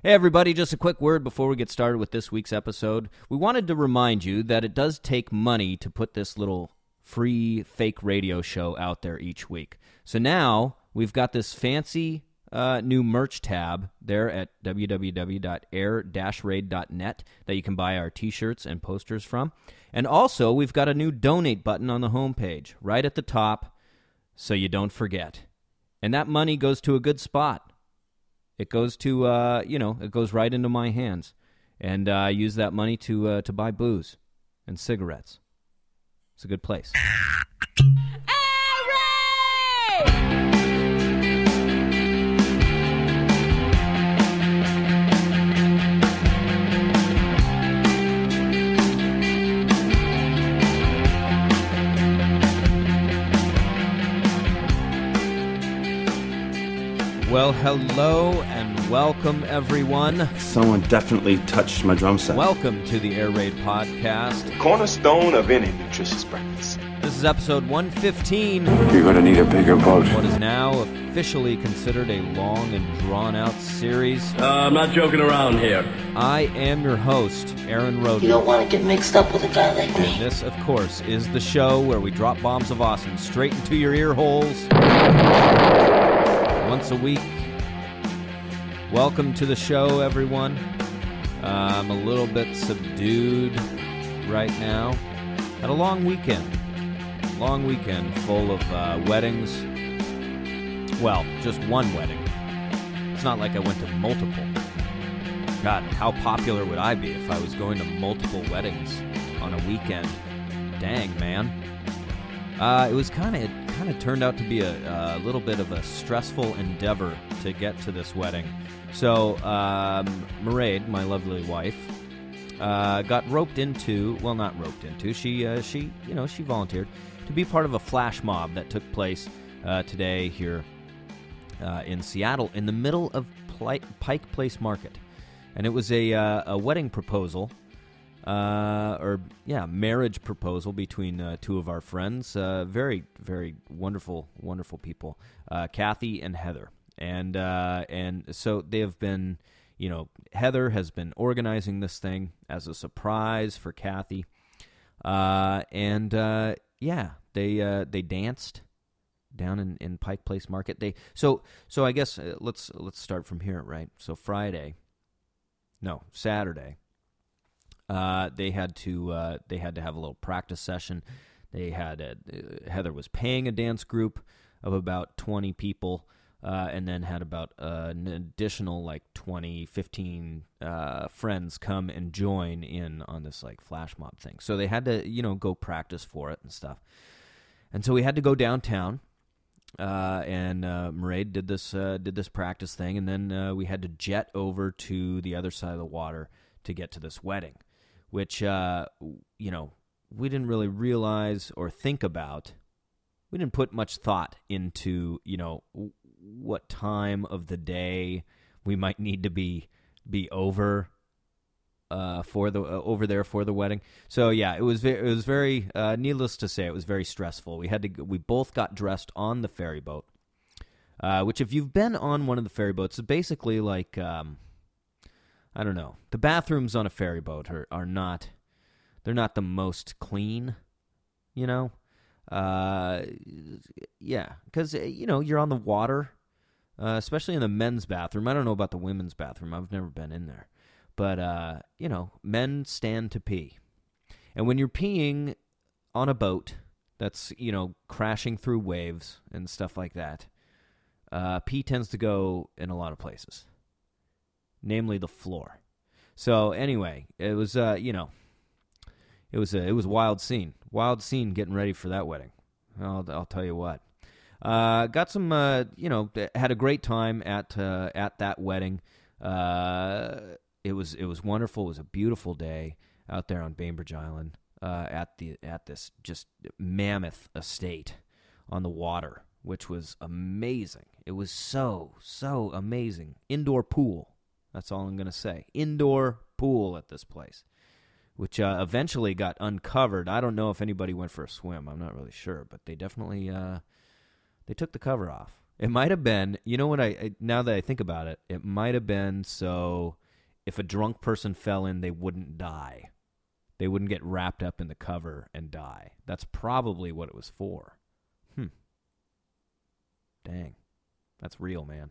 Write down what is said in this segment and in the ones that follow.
Hey everybody, just a quick word before we get started with this week's episode. We wanted to remind you that it does take money to put this little free fake radio show out there each week. So now we've got this fancy new merch tab there at www.air-raid.net that you can buy our t-shirts and posters from. And also we've got a new donate button on the homepage right at the top so you don't forget. And that money goes to a good spot. It goes to, it goes right into my hands. And I use that money to buy booze and cigarettes. It's a good place. Well, hello and welcome, everyone. Someone definitely touched my drum set. Welcome to the Air Raid Podcast. The cornerstone of any nutritious breakfast. This is episode 115. You're going to need a bigger boat. What is now officially considered a long and drawn-out series. I'm not joking around here. I am your host, Aaron Roden. You don't want to get mixed up with a guy like me. And this, of course, is the show where we drop bombs of awesome straight into your ear holes. Once a week. Welcome to the show, everyone. I'm a little bit subdued right now. Had a long weekend. Long weekend full of weddings. Well, just one wedding. It's not like I went to multiple. God, how popular would I be if I was going to multiple weddings on a weekend? Dang, man. It was kind of turned out to be a little bit of a stressful endeavor to get to this wedding. So, Mairead, my lovely wife, got roped into, well, not roped into, she volunteered to be part of a flash mob that took place today here in Seattle in the middle of Pike Place Market. And it was a wedding proposal, marriage proposal between two of our friends. Very, very wonderful, wonderful people, Kathy and Heather. And so they have been, Heather has been organizing this thing as a surprise for Kathy. They danced down in Pike Place Market. So I guess let's start from here, right? So Saturday. They had to have a little practice session. Heather was paying a dance group of about 20 people, and then had about an additional 15 friends come and join in on this flash mob thing. So they had to go practice for it and stuff. And so we had to go downtown, and Mairead did this practice thing, and then we had to jet over to the other side of the water to get to this wedding, which we didn't really realize or think about. We didn't put much thought into what time of the day we might need to be over over there for the wedding. So yeah, it was very needless to say, it was very stressful. We both got dressed on the ferry boat, which if you've been on one of the ferry boats, is basically like I don't know. The bathrooms on a ferry boat are not, they're not the most clean, Yeah, because you're on the water, especially in the men's bathroom. I don't know about the women's bathroom. I've never been in there, but men stand to pee, and when you're peeing on a boat that's crashing through waves and stuff like that, pee tends to go in a lot of places, namely the floor. So anyway, it was it was a wild scene getting ready for that wedding. I'll tell you what. Got some had a great time at that wedding. It was wonderful. It was a beautiful day out there on Bainbridge Island at this just mammoth estate on the water, which was amazing. It was so amazing. Indoor pool. That's all I'm going to say. Indoor pool at this place, which eventually got uncovered. I don't know if anybody went for a swim. I'm not really sure, but they definitely they took the cover off. It might have been, you know what, now that I think about it, it might have been so if a drunk person fell in, they wouldn't die. They wouldn't get wrapped up in the cover and die. That's probably what it was for. Dang. That's real, man.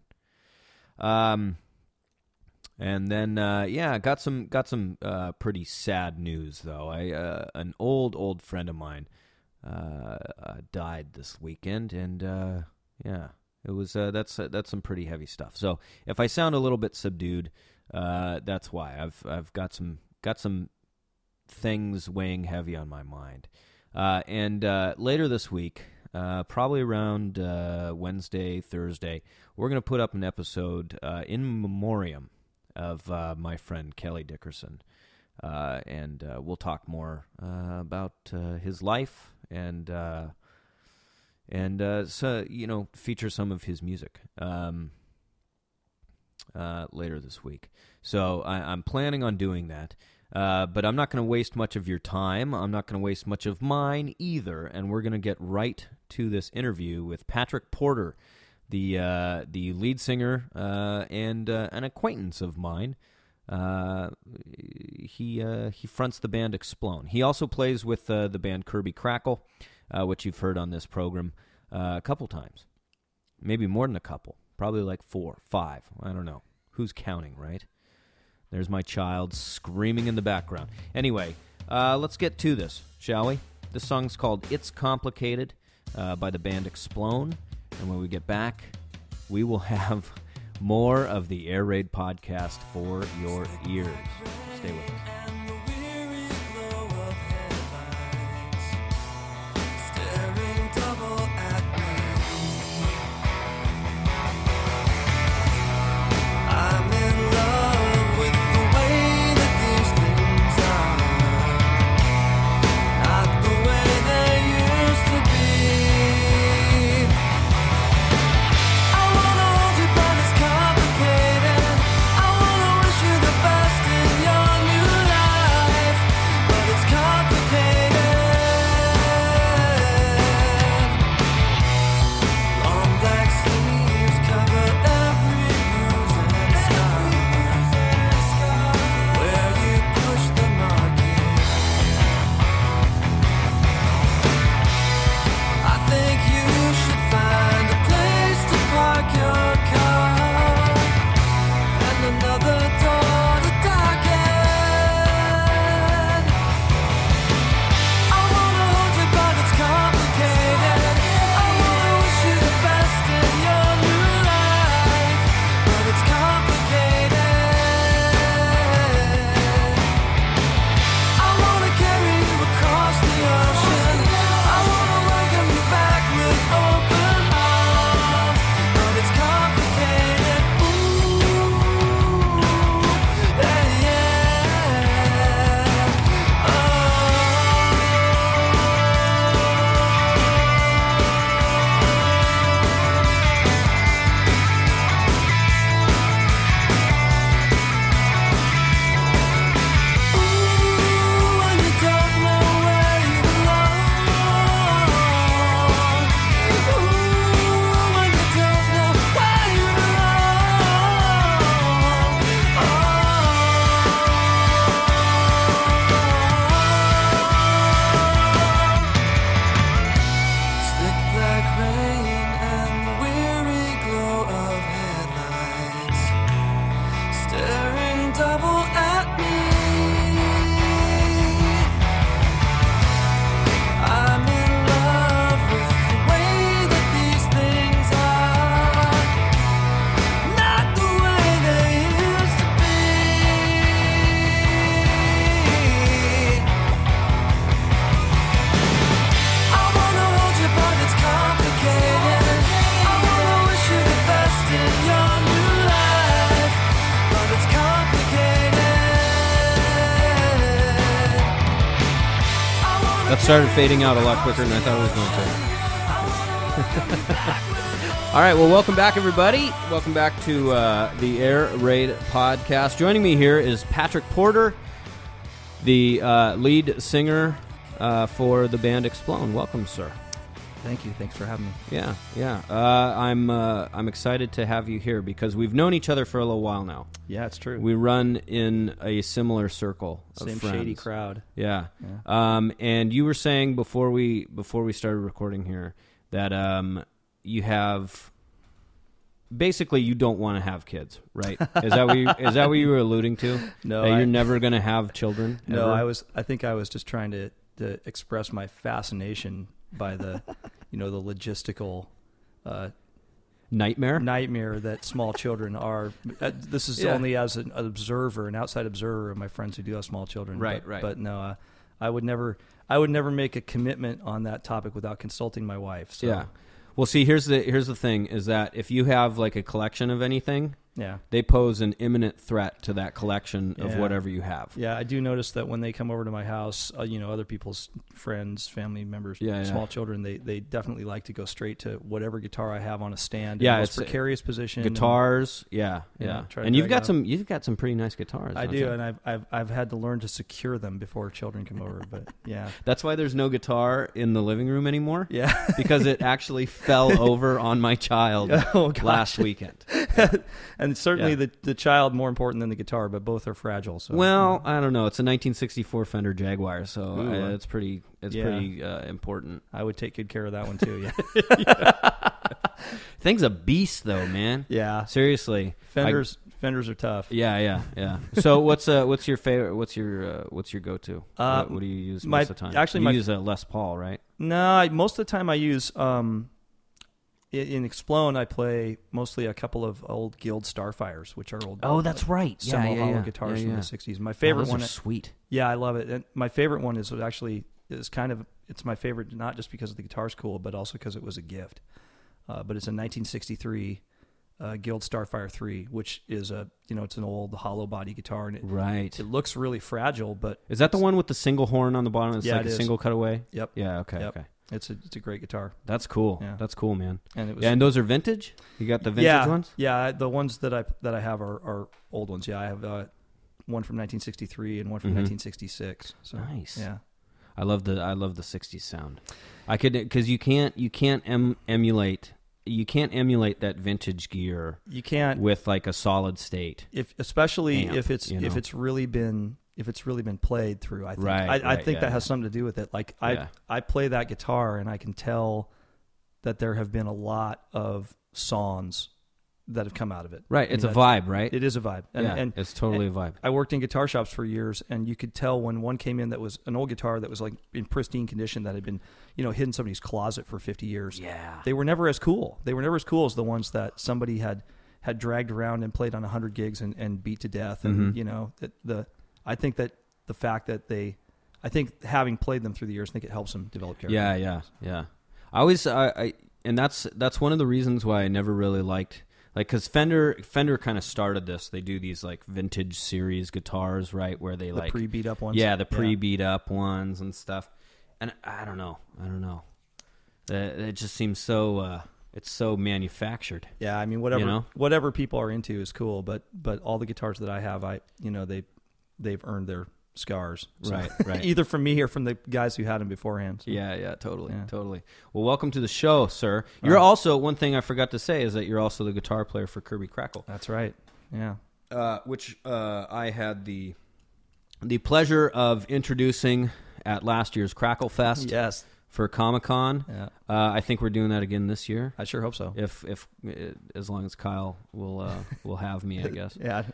And then, got some pretty sad news, though. An old friend of mine died this weekend, and it was that's some pretty heavy stuff. So if I sound a little bit subdued, that's why. I've got some things weighing heavy on my mind. And later this week, probably around Wednesday, Thursday, we're going to put up an episode in memoriam of my friend Kelly Dickerson. And we'll talk more about his life and feature some of his music later this week. So I'm planning on doing that. But I'm not going to waste much of your time. I'm not going to waste much of mine either. And we're going to get right to this interview with Patrick Porter, the lead singer and an acquaintance of mine. He fronts the band Explone. He also plays with the band Kirby Crackle, which you've heard on this program a couple times. Maybe more than a couple. Probably like 4, 5. I don't know. Who's counting, right? There's my child screaming in the background. Anyway, let's get to this, shall we? This song's called It's Complicated by the band Explone. And when we get back, we will have more of the Air Raid podcast for your ears. Stay with us. Started fading out a lot quicker than I thought it was going to. All right, well, welcome back, everybody. Welcome back to the Air Raid podcast. Joining me here is Patrick Porter, the lead singer for the band Explone. Welcome, sir. Thank you. Thanks for having me. Yeah, yeah. I'm excited to have you here because we've known each other for a little while now. Yeah, it's true. We run in a similar circle of Same friends. shady crowd. Yeah. And you were saying before we started recording here that you have basically you don't want to have kids, right? Is that what you were alluding to? No, that you're never going to have children. No, ever? I think I was just trying to express my fascination by the the logistical nightmare that small children are. This is only as an observer, an outside observer of my friends who do have small children. Right. But no, I would never make a commitment on that topic without consulting my wife. So. Yeah. Well, see, here's the thing: is that if you have like a collection of anything, they pose an imminent threat to that collection of whatever you have. Yeah, I do notice that when they come over to my house, other people's friends, family members, small children, they definitely like to go straight to whatever guitar I have on a stand. Yeah, in the it's most precarious position. Guitars, try and to you've got drag some pretty nice guitars. I don't do, you? and I've had to learn to secure them before children come over. But yeah, that's why there's no guitar in the living room anymore. Yeah, because it actually fell over on my child last weekend. And certainly the child more important than the guitar, but both are fragile. So. Well, I don't know. It's a 1964 Fender Jaguar, so it's pretty important. I would take good care of that one too. Yeah. Thing's a beast, though, man. Yeah, seriously. Fenders are tough. Yeah. So what's your favorite? What's your go-to? What do you use most of the time? Actually, you use a Les Paul, right? No, most of the time I use in Explone. I play mostly a couple of old Guild Starfires, which are old. Oh, that's right. Semi-hollow guitars from the '60s. My favorite one. Those are sweet. Yeah, I love it. And my favorite one is it's my favorite not just because the guitar's cool, but also because it was a gift. But it's a 1963 Guild Starfire 3, which is it's an old hollow body guitar, and it looks really fragile. But is that the one with the single horn on the bottom? It's like it a single cutaway. Yep. Yeah. Okay. Yep. Okay. It's a great guitar. That's cool. Yeah. That's cool, man. And and those are vintage. You got the vintage ones. Yeah, the ones that I have are old ones. Yeah, I have one from 1963 and one from 1966. So, nice. Yeah. I love the 60s sound. I could, because you can't emulate that vintage gear. You can't with like a solid state. Especially amp, if it's really been played through. I think I think that has something to do with it. Like I play that guitar and I can tell that there have been a lot of songs that have come out of it. Right. It's a vibe, right? It is a vibe. And it's totally a vibe. I worked in guitar shops for years, and you could tell when one came in that was an old guitar that was like in pristine condition that had been, hidden in somebody's closet for 50 years. Yeah. They were never as cool. They were never as cool as the ones that somebody had dragged around and played on 100 gigs and beat to death. And, I think that the fact that I think having played them through the years, I think it helps them develop character. Yeah. I always, and that's one of the reasons why I never really liked, like, because Fender kind of started this. They do these like vintage series guitars, right, where they the pre-beat up ones. Yeah, the pre-beat up ones and stuff. And I don't know. It just seems so. It's so manufactured. Yeah, I mean, whatever people are into is cool. But all the guitars that I have, they've earned their scars. So. Right. Either from me or from the guys who had them beforehand. So. Yeah, totally. Well, welcome to the show, sir. You're also, one thing I forgot to say is that you're also the guitar player for Kirby Crackle. That's right. Yeah. Which I had the pleasure of introducing at last year's Crackle Fest. Yes. For Comic-Con. Yeah. I think we're doing that again this year. I sure hope so. If as long as Kyle will have me, I guess. Yeah.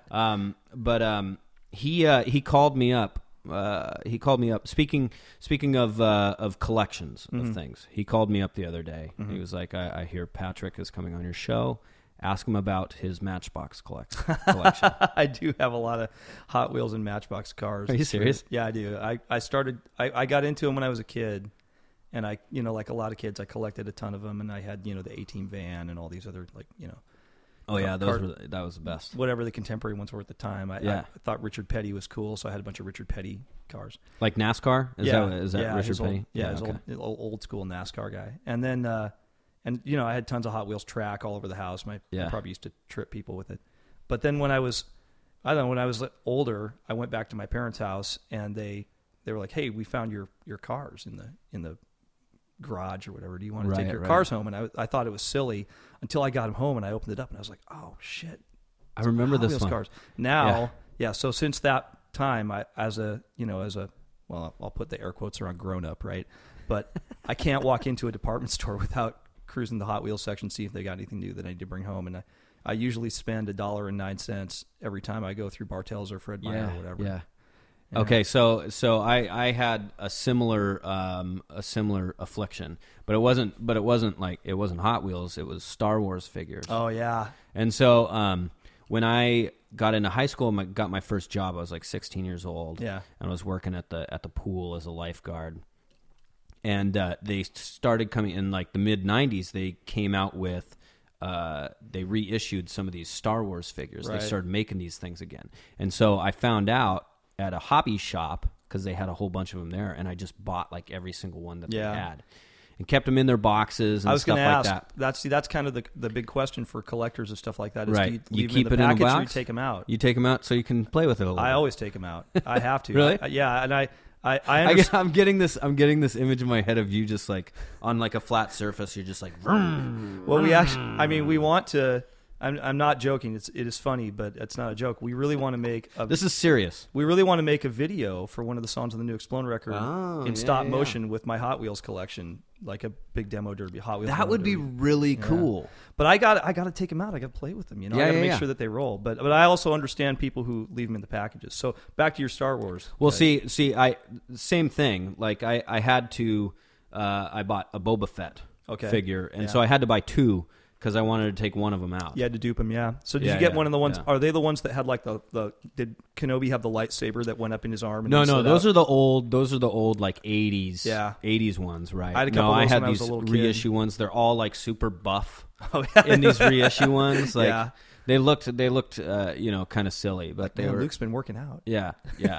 He called me up. Speaking of collections of things, he called me up the other day. He was like, "I hear Patrick is coming on your show. Ask him about his Matchbox collection." I do have a lot of Hot Wheels and Matchbox cars. Are you serious? Yeah, I do. I got into them when I was a kid, and I like a lot of kids, I collected a ton of them, and I had the A-Team van and all these other Oh yeah, that was the best. Whatever the contemporary ones were at the time. I thought Richard Petty was cool, so I had a bunch of Richard Petty cars. Like NASCAR? Is that Richard Petty? Old school NASCAR guy. And then, I had tons of Hot Wheels track all over the house. I probably used to trip people with it. But then when I was older, I went back to my parents' house, and they were like, "Hey, we found your cars in the garage or whatever. Do you want to Right, take your right. cars home? And I thought it was silly until I got them home and I opened it up and I was like, oh shit. I remember Hot this Wheels one. cars. Now, so since that time, well, I'll put the air quotes around grown up, right? But I can't walk into a department store without cruising the Hot Wheels section, see if they got anything new that I need to bring home. And I usually spend $1.09 every time I go through Bartels or Fred Meyer or whatever. Yeah. Okay, so I had a similar affliction, but it wasn't Hot Wheels. It was Star Wars figures. Oh yeah. And so when I got into high school, got my first job, I was like 16 years old. Yeah. And I was working at the pool as a lifeguard. And they started coming in like the mid 90s. They came out with they reissued some of these Star Wars figures. Right. They started making these things again. And so I found out at a hobby shop because they had a whole bunch of them there, and I just bought like every single one that they had and kept them in their boxes and I was stuff going to like ask. that. That's kind of the big question for collectors of stuff like that. Is Right. do you leave keep them in it the in a package or you box. take them out? You take them out so you can play with it a little. I bit. always take them out. I have to. Really? Yeah, and I understand. I'm getting this image in my head of you just like on like a flat surface. You're just like, vroom. Well, we want to. I'm not joking. It is funny, but it's not a joke. We really want to make This is serious. We really want to make a video for one of the songs on the new Explode record in stop yeah. motion with my Hot Wheels collection, like a big demo derby. Hot Wheels. That demo would be derby. really cool. But I got to take them out. I got to play with them. You know, Yeah, I got to yeah, make yeah. sure that they roll. But I also understand people who leave them in the packages. So back to your Star Wars. Well, see, I same thing. Like I had to, I bought a Boba Fett figure, and so I had to buy two because I wanted to take one of them out. You had to dupe them, yeah. So did Yeah, you get yeah, one of the ones? yeah. Are they the ones that had like did Kenobi have the lightsaber that went up in his arm? And No, then slid those out? are the old. Those are the old like 80s. Yeah. 80s ones, right? I had a couple no, of those I had when I was these a little kid. reissue ones. They're all like super buff. Oh, yeah. In these reissue ones, like Yeah. they looked, kind of silly, but they Man, were. Luke's been working out. Yeah,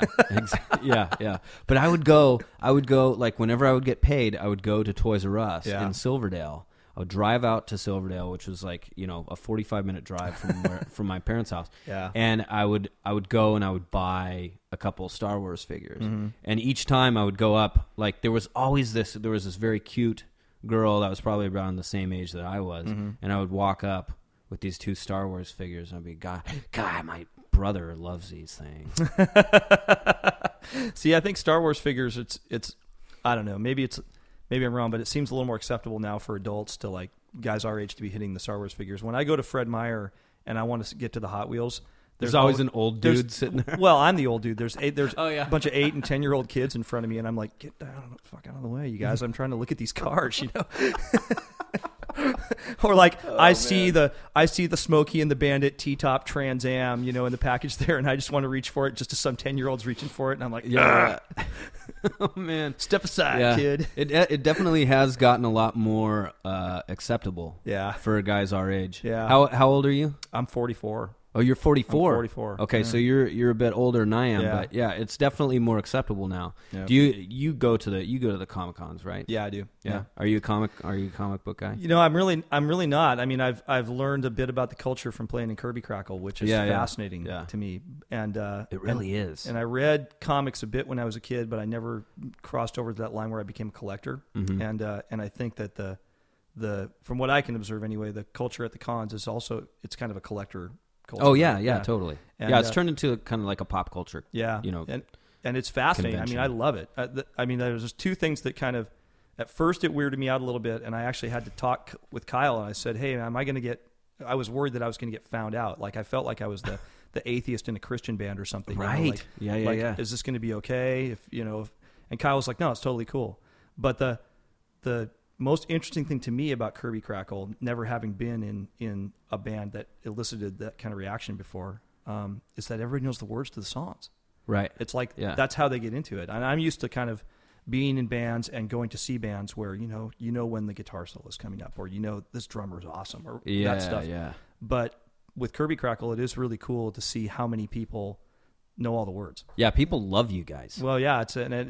yeah. But I would go like whenever I would get paid, I would go to Toys R Us in Silverdale. I would drive out to Silverdale, which was like a 45-minute drive from my parents' house. Yeah. And I would go and I would buy a couple Star Wars figures, and each time I would go up, like there was this very cute girl that was probably around the same age that I was, and I would walk up with these two Star Wars figures, and I'd be, God, my brother loves these things. See, I think Star Wars figures, it's I don't know, maybe I'm wrong, but it seems a little more acceptable now for adults to like guys our age to be hitting the Star Wars figures. When I go to Fred Meyer and I want to get to the Hot Wheels, There's always an old dude sitting there. Well, I'm the old dude. There's a bunch of 8 and 10-year-old kids in front of me, and I'm like, get down, fuck out of the way, you guys. I'm trying to look at these cars, you know. Or like I see the Smokey and the Bandit T-top Trans Am, in the package there, and I just want to reach for it, just as some 10-year-old's reaching for it, and I'm like, Yeah. Oh man, step aside, kid. It definitely has gotten a lot more acceptable. Yeah. For guys our age. Yeah. How old are you? I'm 44. Oh, you're 44. I'm 44. Okay, yeah. so you're a bit older than I am, Yeah. but yeah, it's definitely more acceptable now. Yeah. Do you go to the Comic Cons, right? Yeah, I do. Yeah. Are you a comic book guy? I'm really not. I mean, I've learned a bit about the culture from playing in Kirby Crackle, which is fascinating to me. And it really is. And I read comics a bit when I was a kid, but I never crossed over to that line where I became a collector. Mm-hmm. And I think that the from what I can observe anyway, the culture at the cons is also, it's kind of a collector culture. Oh yeah, totally. And, it's turned into kind of like a pop culture. Yeah, and it's fascinating. Convention. I mean, I love it. There's just two things that kind of, at first it weirded me out a little bit, and I actually had to talk with Kyle, and I said, hey, I was worried that I was going to get found out. Like I felt like I was the atheist in a Christian band or something. Right. Like, Yeah. Is this going to be okay? And Kyle was like, no, it's totally cool. But the most interesting thing to me about Kirby Crackle, never having been in a band that elicited that kind of reaction before, is that everybody knows the words to the songs. Right. It's like that's how they get into it. And I'm used to kind of being in bands and going to see bands where you know when the guitar solo is coming up, or this drummer is awesome, or that stuff. Yeah. But with Kirby Crackle, it is really cool to see how many people know all the words. Yeah, people love you guys. Well, yeah,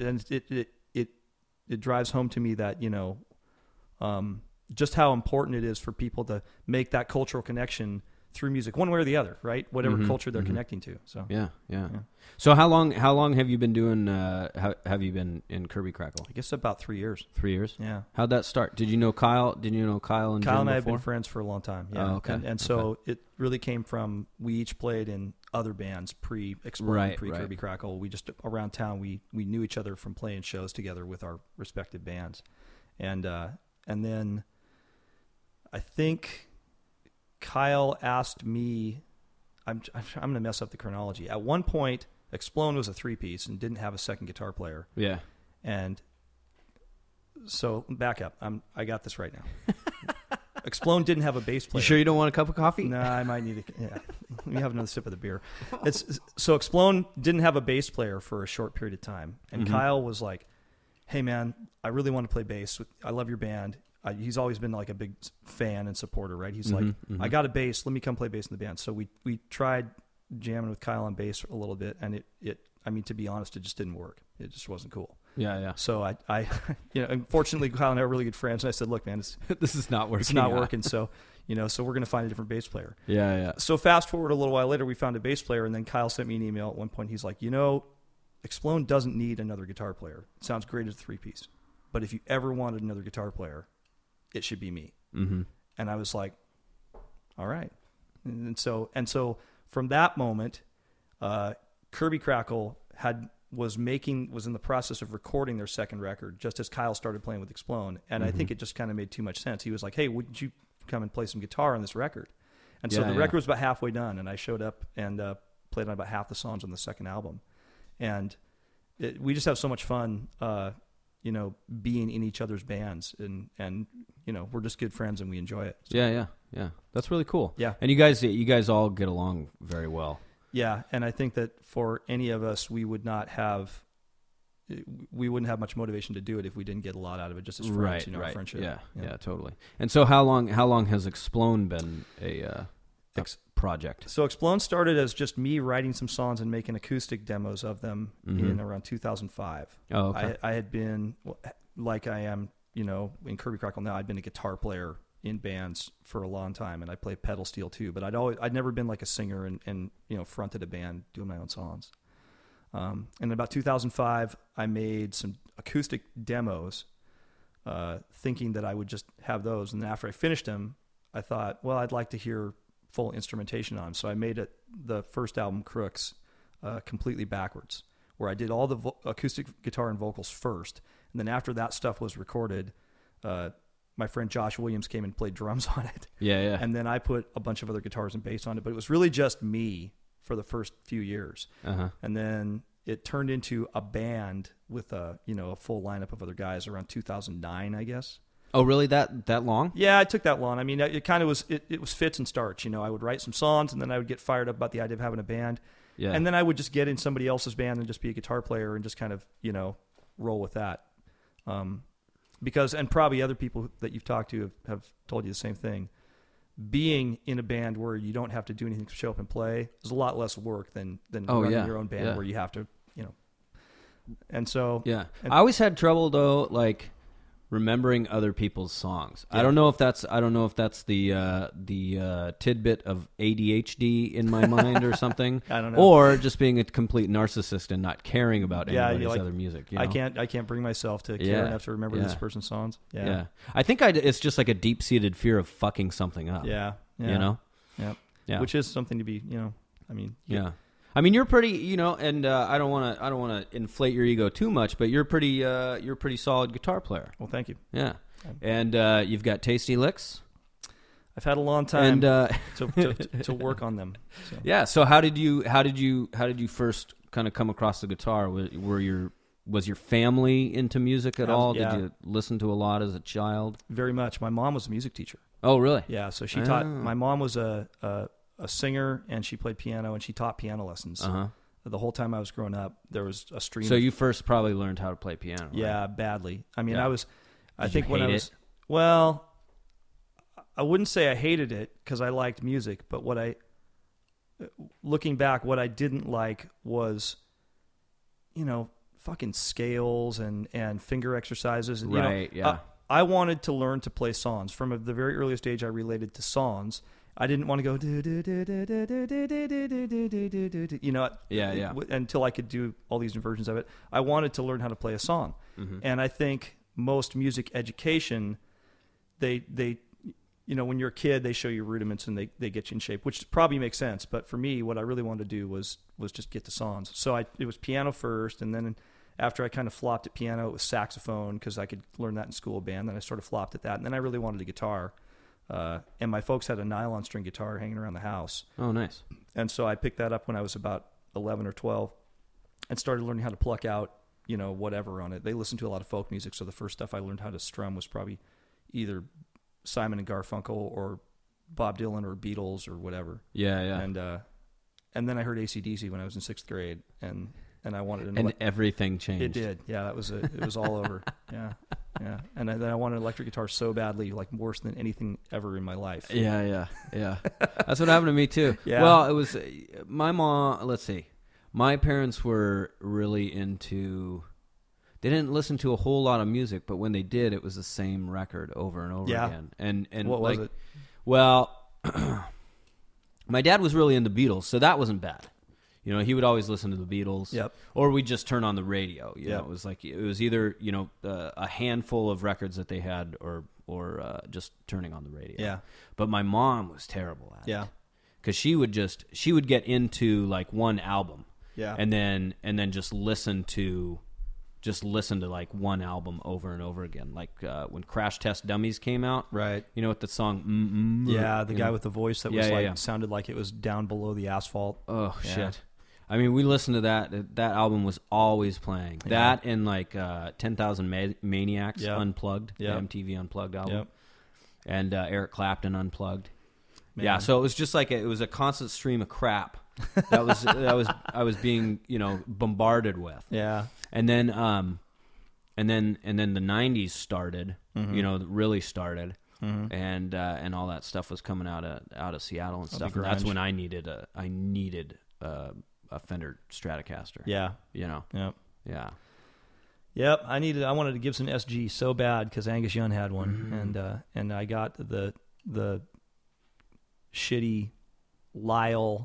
it drives home to me that just how important it is for people to make that cultural connection through music, one way or the other, right? Whatever culture they're connecting to. So Yeah. So how long have you been doing? Have you been in Kirby Crackle? I guess about 3 years. 3 years. Yeah. How'd that start? Did you know Kyle? Did you know Kyle and Kyle Jim and I have before? been friends for a long time. Yeah. Oh, okay. And so it really came from, we each played in other bands pre-Explode, Right, pre-Kirby Crackle. We just, around town, we knew each other from playing shows together with our respective bands. And then I think Kyle asked me, I'm going to mess up the chronology. At one point, Explode was a 3-piece and didn't have a second guitar player. Yeah. And so back up. I got this right now. Explode didn't have a bass player. You sure you don't want a cup of coffee? No, I might need to. Yeah, let me have another sip of the beer. So Explode didn't have a bass player for a short period of time, and Kyle was like, "Hey man, I really want to play bass. I love your band." He's always been like a big fan and supporter, right? He's like, "I got a bass. Let me come play bass in the band." So we tried jamming with Kyle on bass a little bit, and it I mean, to be honest, it just didn't work. It just wasn't cool. Yeah. So I unfortunately, Kyle and I are really good friends. And I said, "Look, man, This is not working. it's not working." So, so we're going to find a different bass player. Yeah. So fast forward a little while later, we found a bass player, and then Kyle sent me an email at one point. He's like, Explode doesn't need another guitar player. It sounds great as a 3-piece, but if you ever wanted another guitar player, it should be me. Mm-hmm. And I was like, all right. And so from that moment, Kirby Crackle was in the process of recording their second record just as Kyle started playing with Explode. And I think it just kind of made too much sense. He was like, "Hey, wouldn't you come and play some guitar on this record?" And so the record was about halfway done, and I showed up and played on about half the songs on the second album. And we just have so much fun, being in each other's bands, and we're just good friends and we enjoy it. So. Yeah. That's really cool. Yeah. And you guys all get along very well. Yeah, and I think that for any of us, we wouldn't have much motivation to do it if we didn't get a lot out of it, just as friends, right. friendship. Yeah, totally. And so how long has Explode been a project? So Explode started as just me writing some songs and making acoustic demos of them in around 2005. Oh, okay. I had been, like I am, in Kirby Crackle now, I'd been a guitar player in bands for a long time, and I play pedal steel too, but I'd never been like a singer and fronted a band doing my own songs. And in about 2005, I made some acoustic demos, thinking that I would just have those. And then after I finished them, I thought, well, I'd like to hear full instrumentation on them. So I made the first album, Crooks, completely backwards, where I did all the acoustic guitar and vocals first. And then after that stuff was recorded, my friend Josh Williams came and played drums on it. Yeah. And then I put a bunch of other guitars and bass on it, but it was really just me for the first few years. Uh-huh. And then it turned into a band with a full lineup of other guys around 2009, I guess. Oh, really? That long? Yeah, it took that long. I mean, it kind of was, it was fits and starts. I would write some songs, and then I would get fired up about the idea of having a band. Yeah. And then I would just get in somebody else's band and just be a guitar player and just kind of, roll with that. Because, and probably other people that you've talked to have told you the same thing. Being in a band where you don't have to do anything to show up and play is a lot less work than running your own band where you have to, And so... Yeah. I always had trouble, though, like... remembering other people's songs. Yeah. I don't know if that's the tidbit of ADHD in my mind or something. I don't know. Or just being a complete narcissist and not caring about anybody's other music. I can't bring myself to care enough to remember this person's songs. Yeah. I think it's just like a deep-seated fear of fucking something up. Yeah. Yeah. Yeah. Which is something to be, Yeah. I mean, you're pretty, and I don't want to inflate your ego too much, but you're a pretty solid guitar player. Well, thank you. Yeah, and you've got tasty licks. I've had a long time to work on them. So. Yeah. So how did you first kind of come across the guitar? Was your family into music at all? Yeah. Did you listen to a lot as a child? Very much. My mom was a music teacher. Oh, really? Yeah. So she taught. My mom was a singer, and she played piano, and she taught piano lessons. Uh-huh. The whole time I was growing up, there was a stream. So you first probably learned how to play piano, right? Yeah, badly. I mean, Yeah. Well, I wouldn't say I hated it because I liked music, but looking back, what I didn't like was, fucking scales and finger exercises. And, right, yeah. I wanted to learn to play songs. From the very earliest age, I related to songs. I didn't want to go do do do do do do do do do do do do do do, you know, until I could do all these versions of it. I wanted to learn how to play a song, and I think most music education, they you know, when you're a kid, they show you rudiments and they get you in shape, which probably makes sense. But for me, what I really wanted to do was just get the songs. So it was piano first, and then after I kind of flopped at piano, it was saxophone because I could learn that in school band. Then I sort of flopped at that, and then I really wanted a guitar. And my folks had a nylon string guitar hanging around the house. Oh, nice. And so I picked that up when I was about 11 or 12 and started learning how to pluck out, you know, whatever on it. They listened to a lot of folk music, so the first stuff I learned how to strum was probably either Simon and Garfunkel or Bob Dylan or Beatles or whatever. Yeah. And then I heard AC/DC when I was in 6th grade, and I wanted to know. And everything changed. It did. Yeah, it was all over. Yeah. And then I wanted an electric guitar so badly, like worse than anything ever in my life. Yeah. That's what happened to me too. Yeah. Well, it was my mom. Let's see, my parents were really into. They didn't listen to a whole lot of music, but when they did, it was the same record over and over again. And what was it? Well, my dad was really into Beatles, so that wasn't bad. You know, he would always listen to the Beatles. Yep. Or we'd just turn on the radio. You Yep. know, it was either, you know, a handful of records that they had or just turning on the radio. Yeah. But my mom was terrible at Yeah. it. Because she would get into like one album. Yeah. And then just listen to like one album over and over again. Like when Crash Test Dummies came out. Right. You know, with the song Yeah, the guy with the voice that was Yeah. sounded like it was down below the asphalt. Oh, Yeah. shit. I mean, we listened to that. That album was always playing. Yeah. That and like 10,000 Maniacs Yep. Unplugged, Yep. the MTV Unplugged album. Yep. And Eric Clapton Unplugged. Man. Yeah, so it was just like it was a constant stream of crap that I was being, you know, bombarded with. Yeah. And then the 90s started, you know, really started. And all that stuff was coming out of Seattle and stuff. And that's grunge. when I needed a Fender Stratocaster. Yeah. You know. Yep. Yeah. Yep. I wanted a Gibson SG so bad because Angus Young had one, and I got the shitty Lyle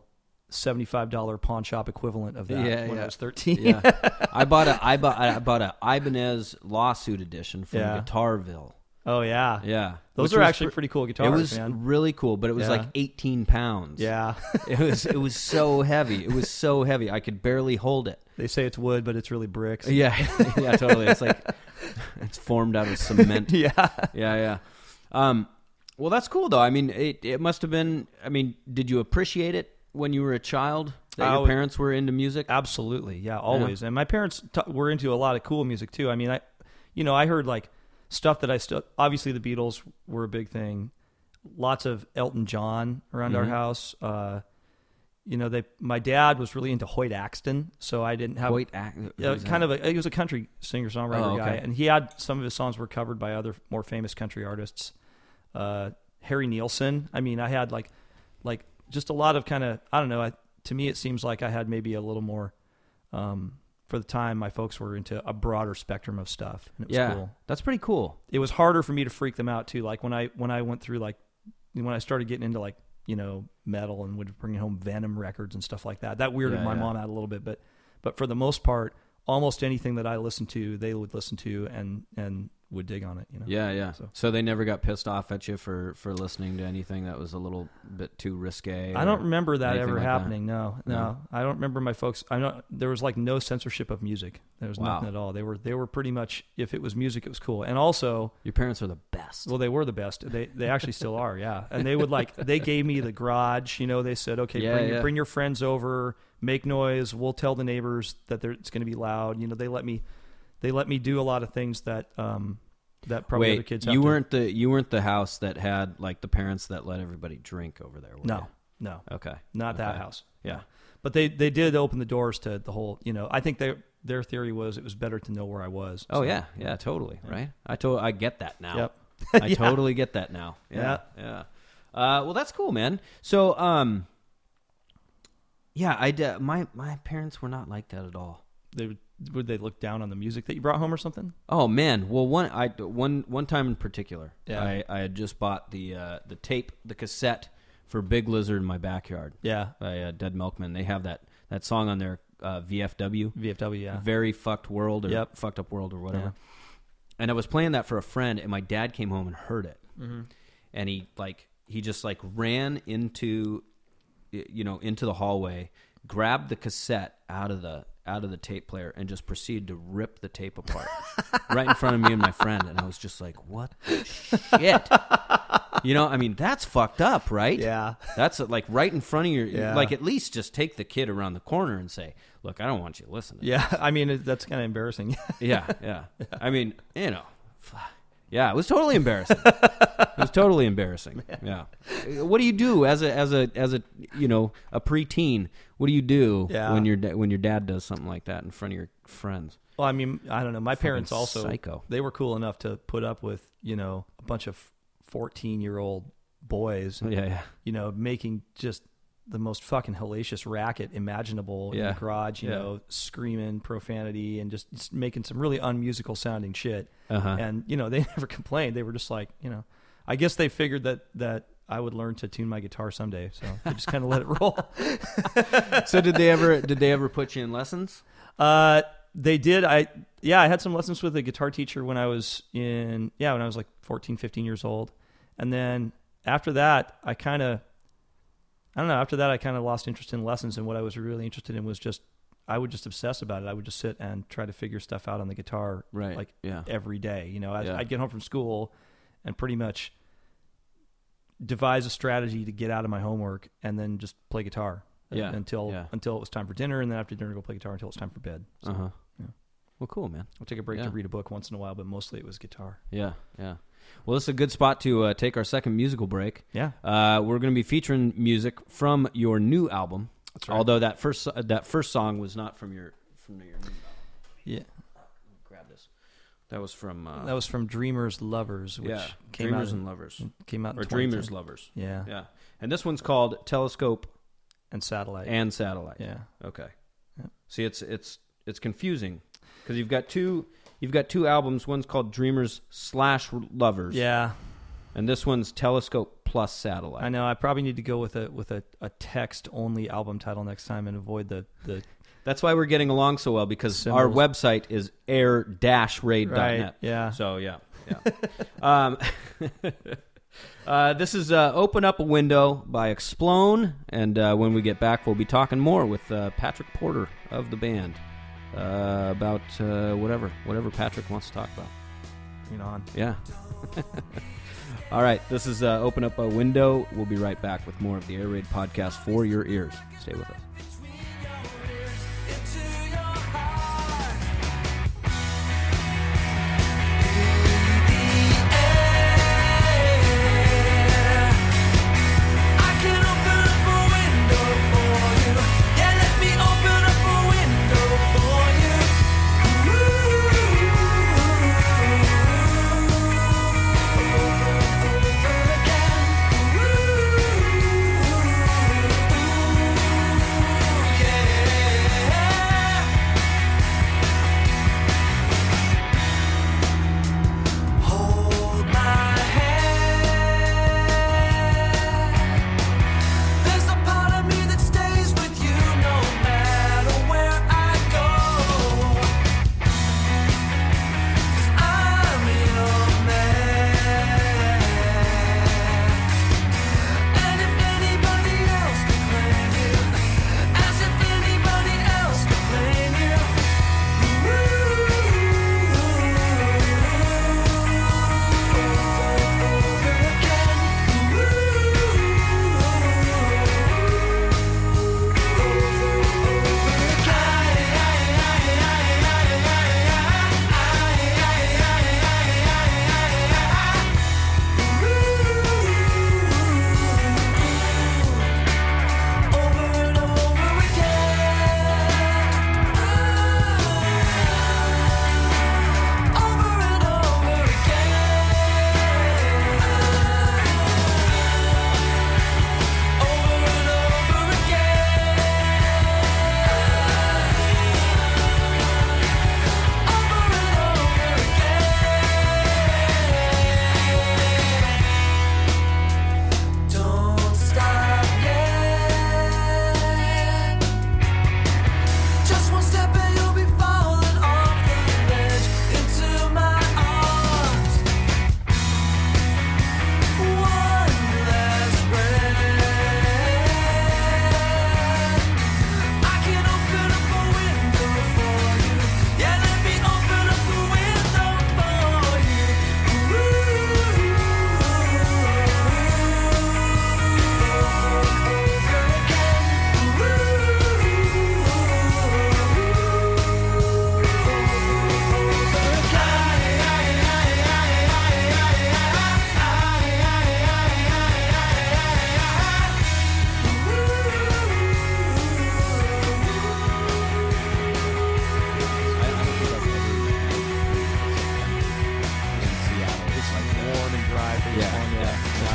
$75 pawn shop equivalent of that when I was 13. Yeah. I bought a Ibanez lawsuit edition from Yeah. Guitarville. Oh yeah. Yeah. Those Which are was actually pretty cool guitars, It was man. really cool, but it was Yeah. like 18 pounds. Yeah. It was so heavy. It was so heavy. I could barely hold it. They say it's wood, but it's really bricks. Yeah. Yeah, totally. It's like it's formed out of cement. Yeah. Yeah. Well, that's cool though. I mean, it must have been. I mean, did you appreciate it when you were a child that your parents were into music? Absolutely. Yeah, always. And my parents were into a lot of cool music too. I mean, I heard like stuff that I still, obviously the Beatles were a big thing. Lots of Elton John around our house. You know, my dad was really into Hoyt Axton, so I didn't have he was a country singer songwriter guy, and he had some of his songs were covered by other more famous country artists. Harry Nilsson. I mean, I had like just a lot of kind of, I don't know. To me, it seems like I had maybe a little more. For the time, my folks were into a broader spectrum of stuff, and it was cool. That's pretty cool. It was harder for me to freak them out too. Like when I went through when I started getting into like, you know, metal and would bring home Venom records and stuff like that. That weirded my mom out a little bit, but for the most part, almost anything that I listened to, they would listen to and would dig on it. You know. Yeah. So they never got pissed off at you for listening to anything that was a little bit too risque. I don't remember that ever like happening. No. I don't remember my folks. I know there was like no censorship of music. There was nothing at all. They were pretty much, if it was music, it was cool. And also, your parents are the best. Well, they were the best. They actually still are. Yeah. And they would they gave me the garage. You know, they said, okay, bring your friends over, make noise. We'll tell the neighbors that it's going to be loud. You know, they let me do a lot of things that probably other kids have you to. you weren't the house that had like the parents that let everybody drink over there, were you? No. Okay. Not that house. Yeah. But they did open the doors to the whole, you know, I think their theory was it was better to know where I was. Oh, so. yeah, totally, right? I get that now. Yep. I totally get that now. Yeah. Well, that's cool, man. So, my parents were not like that at all. Would they look down on the music that you brought home or something? Oh man, well one time in particular, Yeah. I had just bought the cassette for Big Lizard in My Backyard Yeah. by Dead Milkmen. They have that song on their VFW. VFW, yeah. Very Fucked World or Yep. Fucked Up World or whatever. Yeah. And I was playing that for a friend, and my dad came home and heard it. Mm-hmm. And he just ran into the hallway, grabbed the cassette out of the tape player, and just proceeded to rip the tape apart right in front of me and my friend. And I was just like, what the shit? I mean, that's fucked up, right? Yeah. That's like right in front of your, Yeah. like at least just take the kid around the corner and say, look, I don't want you to listen to this. Yeah, I mean, that's kind of embarrassing. Yeah. I mean, yeah, it was totally embarrassing. It was totally embarrassing. Yeah. What do you do as a a preteen? What do you do when your dad does something like that in front of your friends? Well, I mean, I don't know. My parents also, psycho. They were cool enough to put up with, a bunch of 14-year-old boys, Yeah. making just the most fucking hellacious racket imaginable in Yeah. the garage, screaming profanity and just making some really unmusical sounding shit. Uh-huh. And, they never complained. They were just like, I guess they figured that I would learn to tune my guitar someday. So they just kind of let it roll. So did they ever put you in lessons? They did. I had some lessons with a guitar teacher when I was like 14, 15 years old. And then after that, I kind of lost interest in lessons, and what I was really interested in was I would just obsess about it. I would just sit and try to figure stuff out on the guitar every day. I'd get home from school and pretty much devise a strategy to get out of my homework and then just play guitar until it was time for dinner, and then after dinner go play guitar until it's time for bed. So, Well, cool, man. I'll take a break to read a book once in a while, but mostly it was guitar. Yeah. Well, this is a good spot to take our second musical break. Yeah. We're going to be featuring music from your new album. That's right. Although that first song was not from your new album. Yeah. Grab this. That was from Dreamers Lovers, which came Dreamers out and Lovers. Came out in or 2010. Dreamers Lovers. Yeah. And this one's called Telescope And Satellite. Yeah. Okay. Yep. See, it's confusing because you've got two albums. One's called Dreamers/Lovers. Yeah. And this one's Telescope plus Satellite. I know. I probably need to go with a text only album title next time and avoid the That's why we're getting along so well, because symbols. our website is air-raid.net. Right, yeah. So, yeah. This is Open Up a Window by Explone, and when we get back, we'll be talking more with Patrick Porter of the band about whatever Patrick wants to talk about. on. Yeah. All right, this is Open Up a Window. We'll be right back with more of the Air Raid podcast for your ears. Stay with us.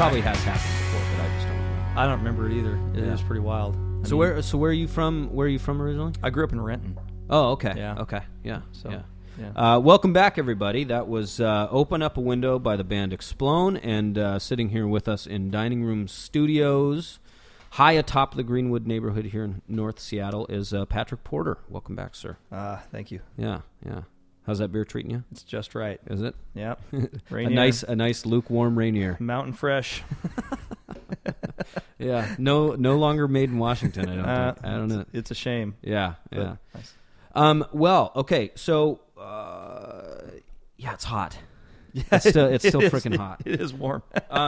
probably has happened before, but I just don't remember. I don't remember it either. It Yeah. was pretty wild. I So mean, where are you from? Where are you from originally? I grew up in Renton. Oh, okay. Yeah. Okay. Yeah. So, yeah. yeah. Welcome back, everybody. That was Open Up a Window by the band Explone, and sitting here with us in Dining Room Studios, high atop the Greenwood neighborhood here in North Seattle, is Patrick Porter. Welcome back, sir. Thank you. Yeah, yeah. How's that beer treating you? It's just right. Is it? Yeah. a nice lukewarm Rainier. Mountain fresh. Yeah. No longer made in Washington, I don't think. I don't know. It's a shame. Yeah, but yeah. Nice. Well, okay, so yeah, it's hot. Yeah, it's still freaking hot. It is warm.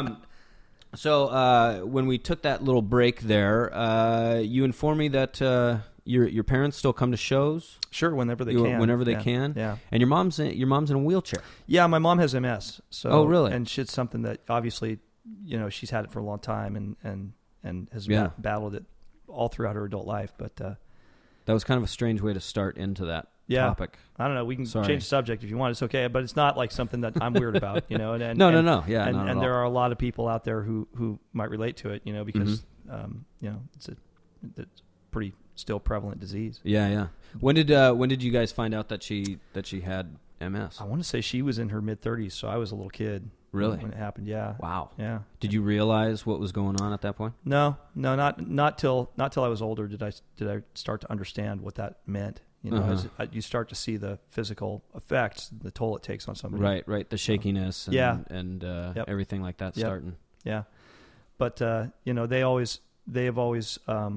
So when we took that little break there, you informed me that your parents still come to shows. Sure, whenever they can. Whenever they Yeah. can. Yeah. And your mom's in a wheelchair. Yeah, my mom has MS. So, Oh, really? And it's something that obviously, she's had it for a long time and has Yeah. battled it all throughout her adult life. But That was kind of a strange way to start into that yeah, topic. I don't know. We can Sorry. change the subject if you want. It's okay, but it's not like something that I'm weird about, No. Yeah, and not at and all. there are a lot of people out there who might relate to it, because it's a pretty still prevalent disease. Yeah, yeah. When did you guys find out that she had MS? I want to say she was in her mid-30s, so I was a little kid. Really? When it happened, yeah. Wow. Yeah. Did you realize what was going on at that point? No, not till I was older did I start to understand what that meant. As you start to see the physical effects, the toll it takes on somebody. Right. The shakiness and, Yeah. and Yep. everything like that Yep. starting. Yeah, but they have always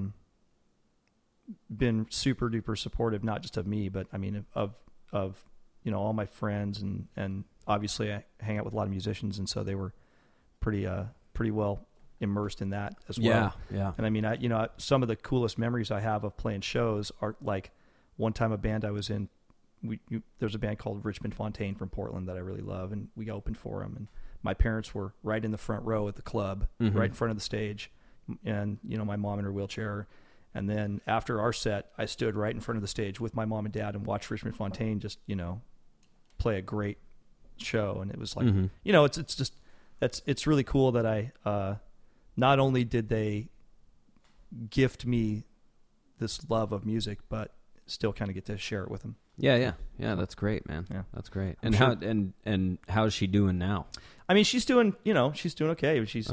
been super duper supportive, not just of me, but I mean of all my friends, and obviously I hang out with a lot of musicians, and so they were pretty well immersed in that as well. Yeah, yeah. And I mean, some of the coolest memories I have of playing shows are like one time a band I was in. There's a band called Richmond Fontaine from Portland that I really love, and we opened for them. And my parents were right in the front row at the club, Mm-hmm. right in front of the stage, and my mom in her wheelchair. And then after our set, I stood right in front of the stage with my mom and dad and watched Richmond Fontaine just play a great show. And it was like it's really cool that I not only did they gift me this love of music, but still kind of get to share it with them. Yeah. That's great, man. Yeah. That's great. I'm And sure. how's she doing now? I mean, she's doing okay. She's,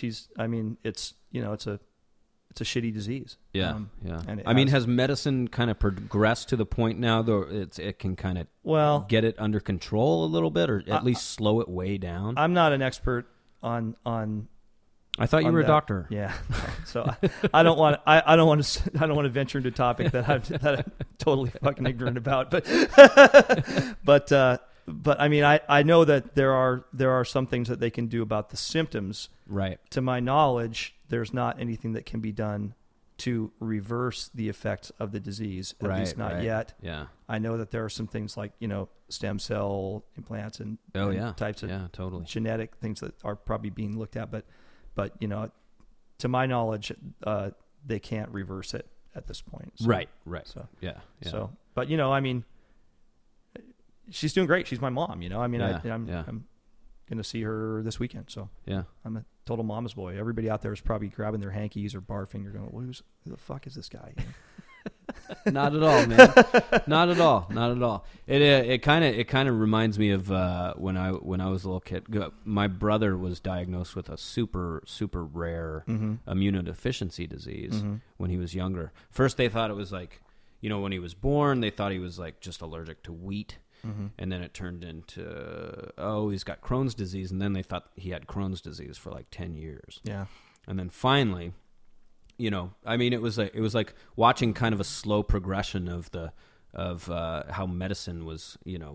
it's a shitty disease. Yeah, And I mean, has medicine kind of progressed to the point now though it can kind of get it under control a little bit, or at least slow it way down? I'm not an expert on. I thought you on were a that. doctor. Yeah, so I don't want. I don't want to venture into a topic that I'm totally fucking ignorant about. But I mean, I know that there are some things that they can do about the symptoms. Right. To my knowledge, there's not anything that can be done to reverse the effects of the disease. At least not yet. Yeah. I know that there are some things like stem cell implants and types of totally genetic things that are probably being looked at, but to my knowledge, they can't reverse it at this point. So, Right. So Yeah. So, but I mean, she's doing great. She's my mom. I mean, Yeah, I'm going to see her this weekend. So yeah. I'm a total mama's boy. Everybody out there is probably grabbing their hankies or barfing or going, who the fuck is this guy? Not at all, man. Not at all. It kind of reminds me of when I was a little kid. My brother was diagnosed with a super rare immunodeficiency disease when he was younger. First, they thought it was like, when he was born, they thought he was like just allergic to wheat. And then it turned into, he's got Crohn's disease. And then they thought he had Crohn's disease for like 10 years. Yeah. And then finally, I mean, it was like watching kind of a slow progression of how medicine was,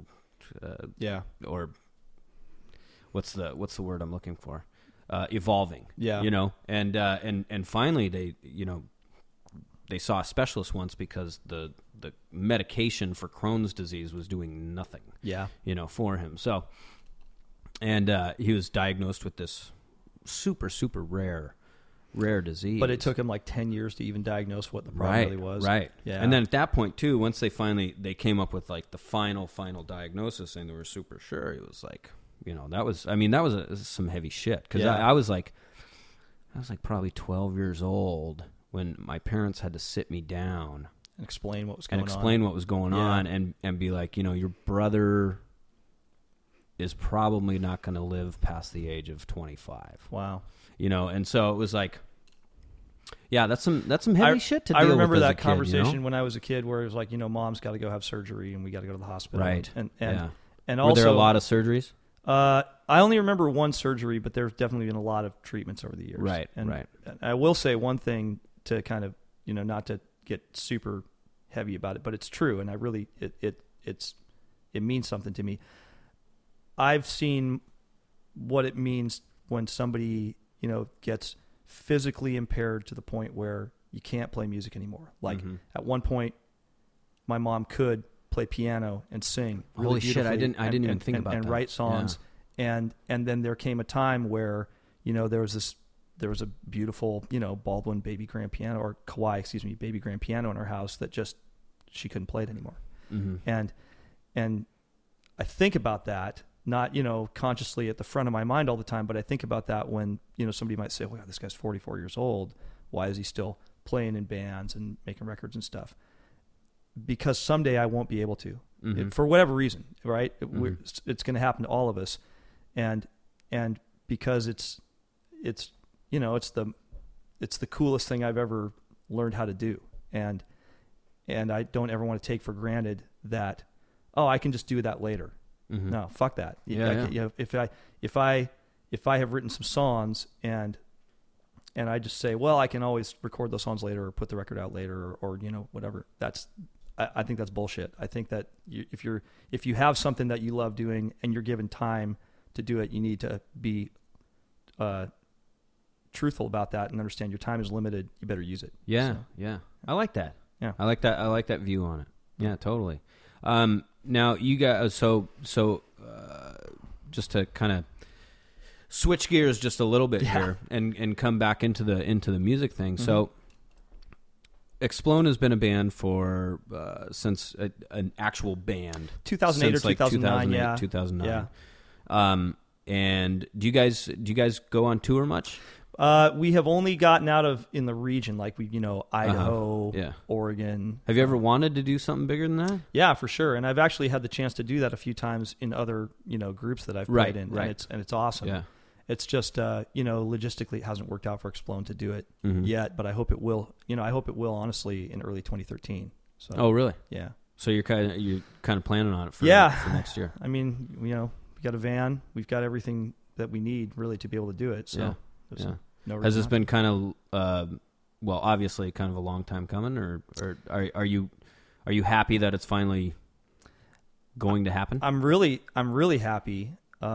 or what's the word I'm looking for? Evolving. Yeah. And finally they saw a specialist once because the medication for Crohn's disease was doing nothing. Yeah. For him. So, and he was diagnosed with this super rare disease. But it took him like 10 years to even diagnose what the problem really was. Right. Yeah. And then at that point too, once they came up with like the final diagnosis and they were super sure, it was like, that was some heavy shit. Because Yeah. I was like probably 12 years old when my parents had to sit me down And explain what was and going on. explain what was going Yeah. on and be like, your brother is probably not going to live past the age of 25. Wow. And so it was like, yeah, that's some heavy shit to deal I with. remember as a that kid, conversation when I was a kid, where it was like, mom's got to go have surgery, and we got to go to the hospital. Right. And Yeah. and Were also there a lot of surgeries? I only remember one surgery, but there's definitely been a lot of treatments over the years. Right, And right. I will say one thing to kind of, not to get super heavy about it, but it's true, and I really it means something to me. I've seen what it means when somebody, gets physically impaired to the point where you can't play music anymore. Like at one point, my mom could play piano and sing. Really Holy shit, I beautifully didn't even think about and that. write songs. And then there came a time where, there was a beautiful, Baldwin baby grand piano, or Kawai, baby grand piano in our house that just, she couldn't play it anymore. And I think about that, not, consciously at the front of my mind all the time, but I think about that when, somebody might say, well, this guy's 44 years old. Why is he still playing in bands and making records and stuff? Because someday I won't be able to, for whatever reason, right? It's going to happen to all of us. And because it's the coolest thing I've ever learned how to do. And I don't ever want to take for granted that, I can just do that later. No, fuck that. If I have written some songs and I just say, well, I can always record those songs later or put the record out later or whatever. I think that's bullshit. I think that if you have something that you love doing and you're given time to do it, you need to be truthful about that and understand your time is limited. You better use it. Yeah, So, yeah. I like that. Yeah. I like that view on it. Yeah, totally. Now you guys, so just to kind of switch gears just a little bit here and come back into the music thing. So Explone has been a band for since an actual band 2008 since or 2009. 2009. Yeah. And do you guys go on tour much? We have only gotten out of in the region, like Idaho, Yeah. Oregon. Have you ever wanted to do something bigger than that? Yeah, for sure. And I've actually had the chance to do that a few times in other, groups that I've played in. Right. And it's awesome. Yeah. It's just, logistically it hasn't worked out for Explone to do it yet, but I hope it will. I hope it will, honestly, in early 2013. So. Oh, really? Yeah. So you're kind of planning on it for next year. I mean, we got a van, we've got everything that we need really to be able to do it. So. Yeah. there's Yeah. no Has this reason been kind of, obviously kind of a long time coming, or are you happy that it's finally going to happen? I'm really happy.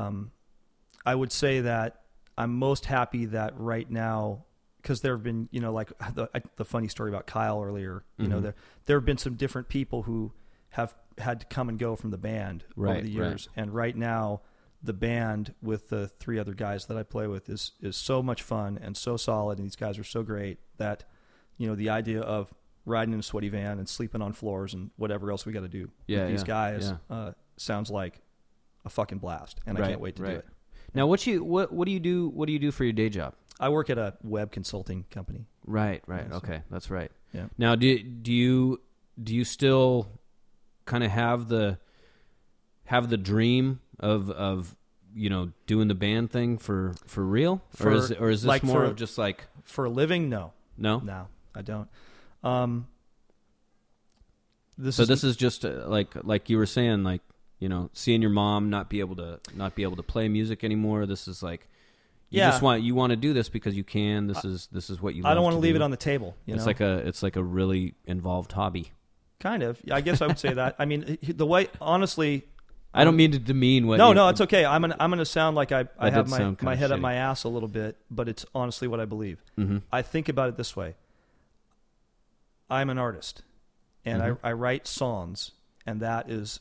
I would say that I'm most happy that right now, because there have been, like the funny story about Kyle earlier, there have been some different people who have had to come and go from the band over the years. Right. And right now, the band with the three other guys that I play with is so much fun and so solid, and these guys are so great that, the idea of riding in a sweaty van and sleeping on floors and whatever else we got to do with these guys sounds like a fucking blast, and I can't wait to do it. Now, what do you do? What do you do for your day job? I work at a web consulting company. Right. Yeah, so- Okay, that's right. Yeah. Now, do you still kind of have the dream of doing the band thing for real, or is this like more for- of just like For a living, no, no? I don't. This is just like you were saying, like seeing your mom not be able to play music anymore. This is like you want to do this because you can. This is what you. I don't want want to leave it on the table. It's like a really involved hobby. Kind of. I guess I would say that. I mean, the way, honestly. I don't mean to demean what. No, it's okay. I'm gonna sound like I have sound my kinda head up shitty. my ass a little bit, but it's honestly what I believe. Mm-hmm. I think about it this way. I'm an artist, and I write songs, and that is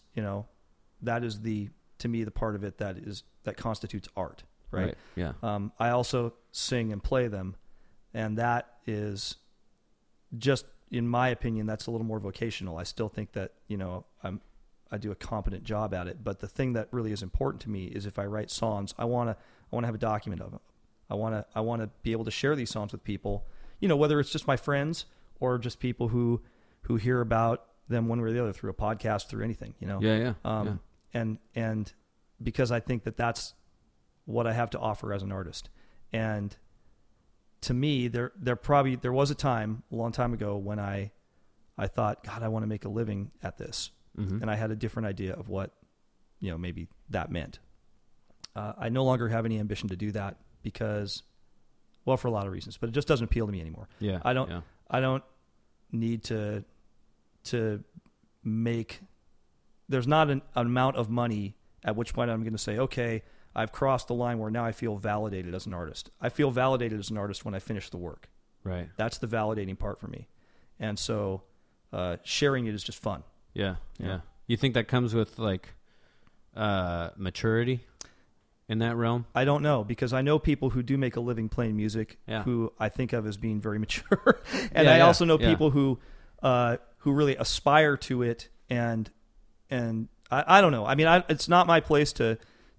to me the part of it that constitutes art, right? Yeah. I also sing and play them, and that is just, in my opinion, that's a little more vocational. I still think that do a competent job at it. But the thing that really is important to me is if I write songs, I want to have a document of them. I want to be able to share these songs with people, whether it's just my friends or just people who hear about them one way or the other through a podcast, through anything, Yeah. And because I think that that's what I have to offer as an artist. And to me, there was a time a long time ago when I thought, God, I want to make a living at this. Mm-hmm. And I had a different idea of what, maybe that meant. I no longer have any ambition to do that because, well, for a lot of reasons, but it just doesn't appeal to me anymore. Yeah. I don't need to make, there's not an amount of money at which point I'm going to say, okay, I've crossed the line where now I feel validated as an artist. I feel validated as an artist when I finish the work. Right. That's the validating part for me. And so sharing it is just fun. Yeah. You think that comes with like maturity in that realm? I don't know, because I know people who do make a living playing music who I think of as being very mature. And I also know people who really aspire to it. And I don't know. I mean, it's not my place to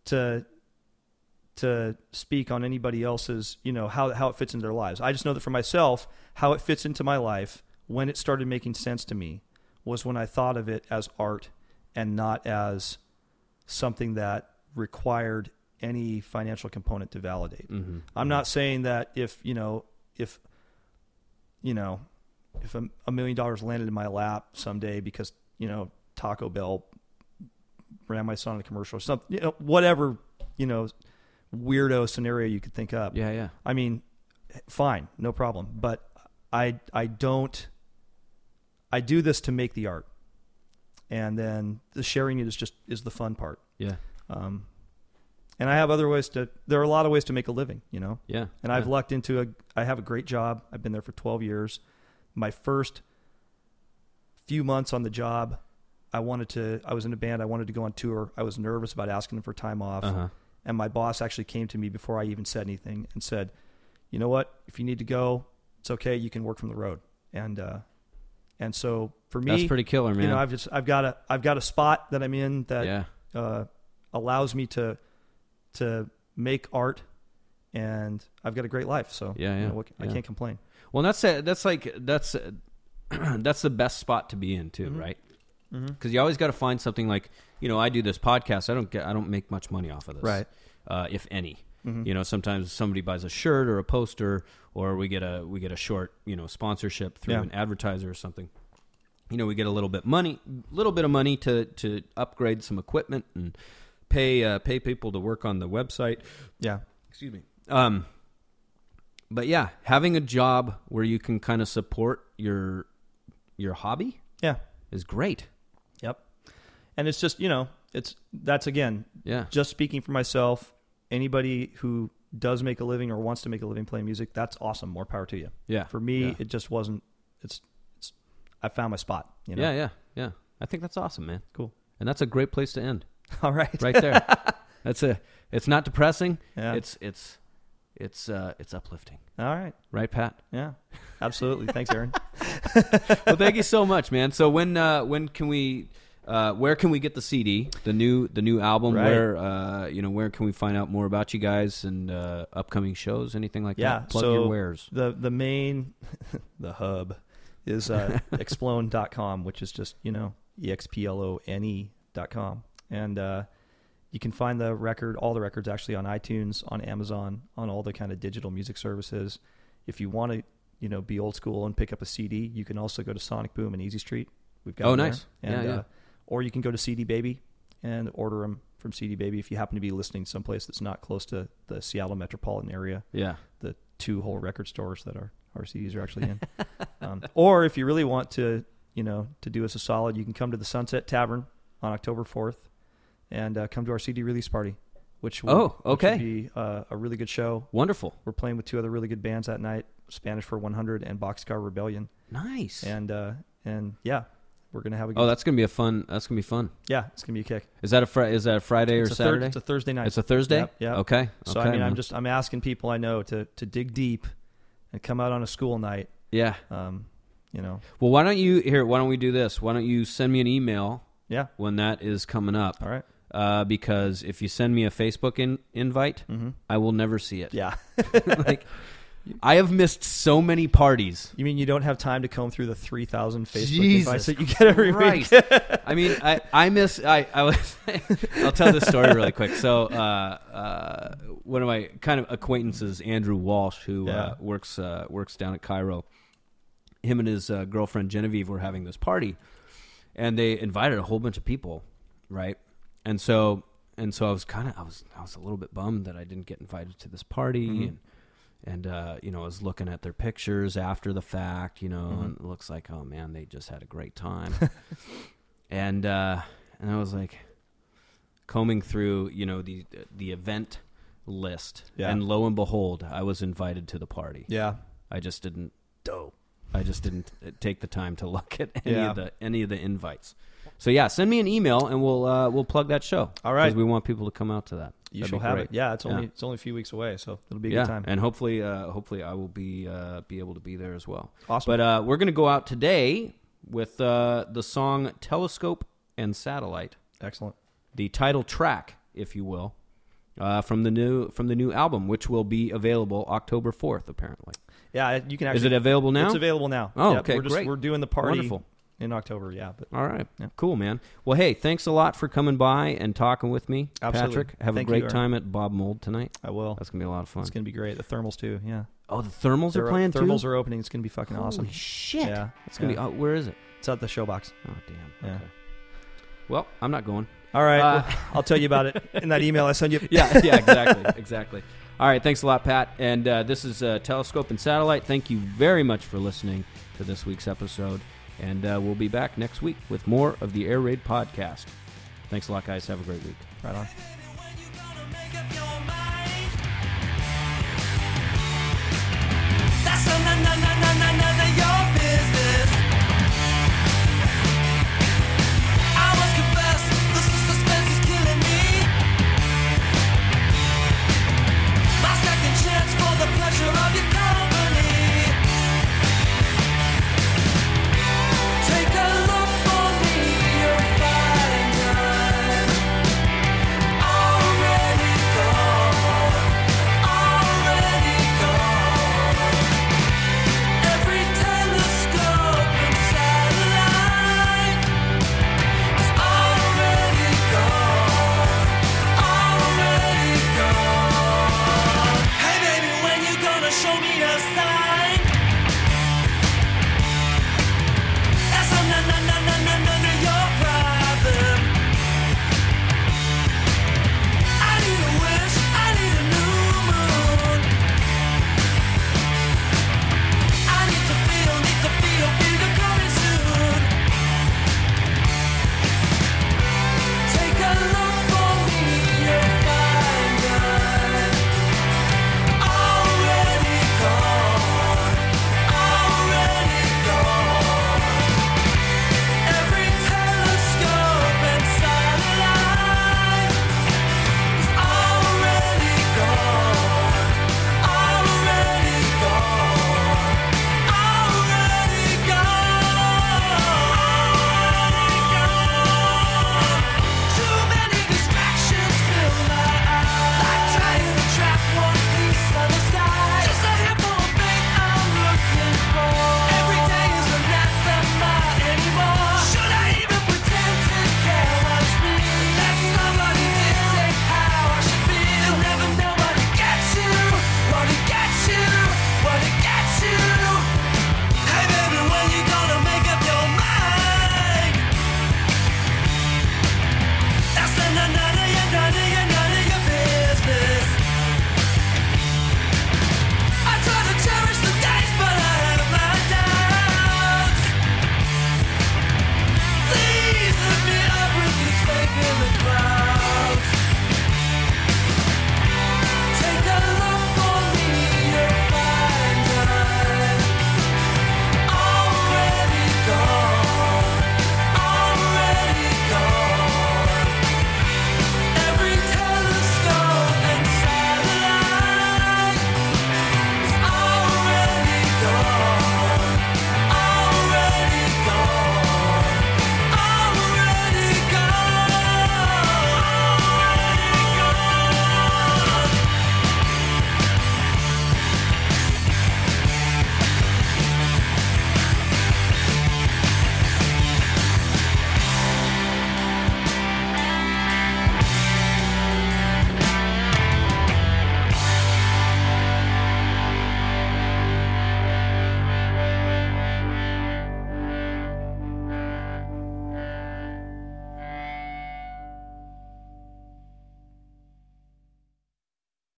speak on anybody else's, how it fits into their lives. I just know that for myself, how it fits into my life when it started making sense to me was when I thought of it as art and not as something that required any financial component to validate. Mm-hmm. I'm not saying that if $1 million landed in my lap someday because, Taco Bell ran my son in a commercial or something, whatever, weirdo scenario you could think up. Yeah. I mean, fine, no problem. But I do this to make the art. And then the sharing it is the fun part. Yeah. And I have other ways there are a lot of ways to make a living, Yeah. And I've lucked into I have a great job. I've been there for 12 years. My first few months on the job, I was in a band. I wanted to go on tour. I was nervous about asking them for time off. Uh-huh. And my boss actually came to me before I even said anything and said, you know what, if you need to go, it's okay. You can work from the road. And so for me, that's pretty killer, man. I've got a spot that I'm in that allows me to make art, and I've got a great life. So I can't complain. Well, that's the best spot to be in too, mm-hmm. right? Because you always got to find something like, I do this podcast. I don't make much money off of this, right? If any. Mm-hmm. Sometimes somebody buys a shirt or a poster, or we get a short, sponsorship through an advertiser or something. We get a little bit of money to upgrade some equipment and pay people to work on the website. Yeah. Excuse me. But yeah, having a job where you can kind of support your hobby, is great. Yep. And it's just, that's again, just speaking for myself. Anybody who does make a living or wants to make a living playing music, that's awesome. More power to you. Yeah. For me, it just wasn't. I found my spot. Yeah. I think that's awesome, man. Cool. And that's a great place to end. All right. Right there. It's not depressing. Yeah. It's uplifting. All right. Right, Pat? Yeah. Absolutely. Thanks, Aaron. Well, thank you so much, man. So when can we? Where can we get the CD, the new album? Right. Where can we find out more about you guys and upcoming shows, anything like that? Plug your wares. The main, the hub is explone.com, which is just explone.com, and you can find all the records actually on iTunes, on Amazon, on all the kind of digital music services. If you want to be old school and pick up a CD, you can also go to Sonic Boom and Easy Street. We've got nice. And, or you can go to CD Baby and order them from CD Baby if you happen to be listening someplace that's not close to the Seattle metropolitan area. Yeah. The 2 whole record stores that our CDs are actually in. Or if you really want to do us a solid, you can come to the Sunset Tavern on October 4th and come to our CD release party, which will be a really good show. Wonderful. We're playing with 2 other really good bands that night, Spanish for 100 and Boxcar Rebellion. Nice. And yeah, we're going to have a good... that's going to be fun. That's going to be fun. Yeah, it's going to be a kick. Is that a Friday or Saturday? It's a Thursday night. It's a Thursday? Yeah. Okay. So I'm asking people I know to dig deep and come out on a school night. Yeah. Well, why don't we do this? Why don't you send me an email Yeah. when that is coming up. All right. Because if you send me a Facebook invite, I will never see it. Yeah. Like, I have missed so many parties. You mean you don't have time to comb through the 3,000 Facebook Jesus invites that you get every week? Christ. I mean, I miss. I was. I'll tell this story really quick. So, one of my kind of acquaintances, Andrew Walsh, who works down at Cairo, him and his girlfriend Genevieve were having this party, and they invited a whole bunch of people, right? And so I was I was a little bit bummed that I didn't get invited to this party, and you know, I was looking at their pictures after the fact, you know, and it looks like, oh man, they just had a great time. and I was like combing through, you know, the event list, and lo and behold, I was invited to the party. Yeah. I just didn't take the time to look at any of the invites. So yeah, send me an email and we'll plug that show. All right, because we want people to come out to that. You shall have it. Yeah, it's only a few weeks away, so it'll be a good time. And hopefully I will be able to be there as well. Awesome. But we're gonna go out today with the song "Telescope and Satellite." Excellent. The title track, if you will, from the new album, which will be available October 4th, apparently. Yeah, you can actually. Is it available now? It's available now. Oh, yeah, okay, great. We're doing the party. Wonderful. In October, yeah. But all right, yeah. Cool, man. Well, hey, thanks a lot for coming by and talking with me, Absolutely. Patrick. Have Thank a great you, time at Bob Mold tonight. I will. That's gonna be a lot of fun. It's gonna be great. The Thermals too. Yeah. Oh, the Thermals are playing too. Thermals are opening. It's gonna be fucking awesome. Holy shit! Yeah, it's gonna be. Where is it? It's at the Showbox. Oh, damn. Yeah. Okay. Well, I'm not going. All right, well, I'll tell you about it in that email I send you. Yeah, exactly. All right, thanks a lot, Pat. And this is Telescope and Satellite. Thank you very much for listening to this week's episode. And we'll be back next week with more of the Air Raid Podcast. Thanks a lot, guys. Have a great week. Right on.